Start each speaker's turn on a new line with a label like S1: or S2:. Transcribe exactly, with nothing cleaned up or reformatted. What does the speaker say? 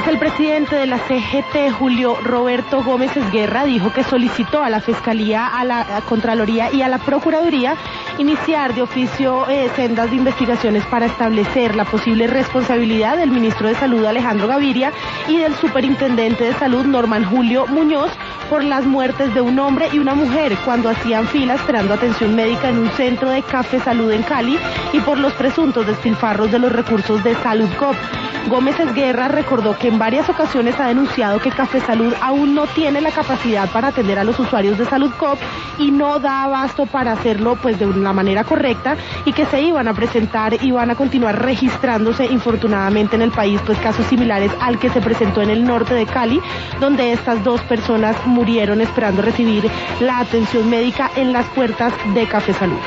S1: Pues el presidente de la C G T, Julio Roberto Gómez Esguerra, dijo que solicitó a la Fiscalía, a la Contraloría y a la Procuraduría iniciar de oficio eh, sendas de investigaciones para establecer la posible responsabilidad del ministro de Salud, Alejandro Gaviria, y del superintendente de Salud, Norman Julio Muñoz, por las muertes de un hombre y una mujer cuando hacían fila esperando atención médica en un centro de Café Salud en Cali, y por los presuntos despilfarros de los recursos de Saludcop. Gómez Esguerra recordó que en varias ocasiones ha denunciado que Café Salud aún no tiene la capacidad para atender a los usuarios de Saludcop y no da abasto para hacerlo pues de una manera correcta, y que se iban a presentar y van a continuar registrándose infortunadamente en el país pues casos similares al que se presentó en el norte de Cali, donde estas dos personas murieron esperando recibir la atención médica en las puertas de Café Salud.